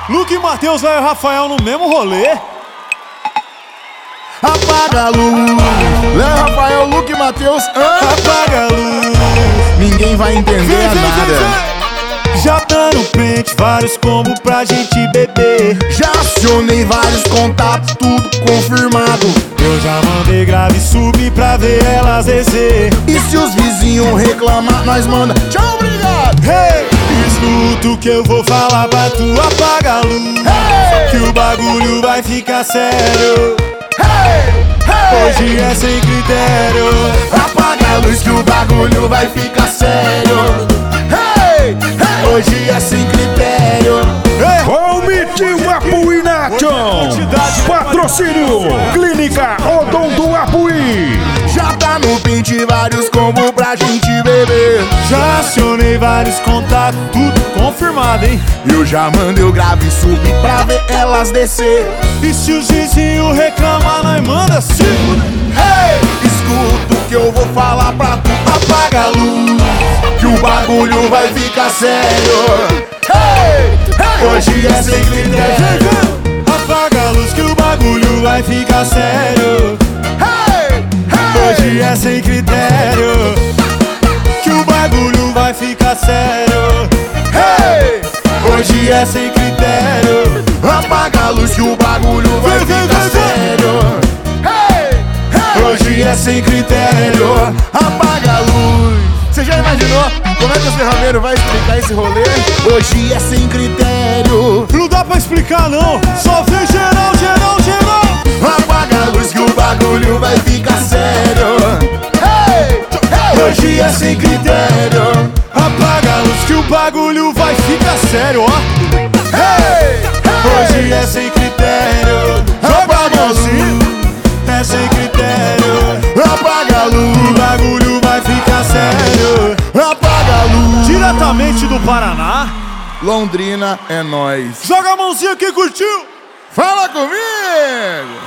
Luke e Matheus, velho, Rafael no mesmo rolê. Apaga a luz. Léo, Rafael, Luke e Matheus. Apaga a luz. Ninguém vai entender nada. Já tá no pente, vários combos pra gente beber. Já acionei vários contatos, tudo confirmado. Eu já mandei grave e subir pra ver elas descer. E se os vizinhos reclamar, nós manda tchau, obrigado. Hey! Escuta o que eu vou falar pra tu, apaga a luz. Hey! Que o bagulho vai ficar sério. Hey! Hey! Hoje é sem critério. Apaga a luz que o bagulho vai ficar sério. Hey! Hey! Hoje é sem critério. Omitivo Apuí Nation. Patrocínio Clínica Odonto Apuí. Já tá no pente vários combos pra gente beber. Já acionei vários contatos, tudo confirmado, hein? Eu já mandei o grave subir pra ver elas descer. E se os vizinhos reclamar, nós manda sim. Hey! Escuta o que eu vou falar pra tu. Apaga a luz, que o bagulho vai ficar sério. Hey! Hey! Hoje é sem critério. Apaga a luz que o bagulho vai ficar sério. Hey! Hey! Hoje é sem critério. Que o bagulho vai ficar sério. Hey! Hoje é sem critério. Apaga a luz que o bagulho vai ficar sério. Hey! Hey! Hoje é sem critério. Apaga a luz. Você já imaginou como é que o ferrameiro vai explicar esse rolê? Hoje é sem critério. Não dá pra explicar não, só vê geral, geral, geral. Apaga a luz que o bagulho vai ficar sério. Hey! Hey! Hoje é sem critério. Apaga a luz que o bagulho vai ficar sério, ó. Hey! Hey! Hoje é sem critério. Apaga a luz. É sem critério. Apaga a O luz. bagulho vai ficar sério. Apaga a luz. Diretamente do Paraná. Londrina é nóis. Joga a mãozinha que curtiu. Fala comigo!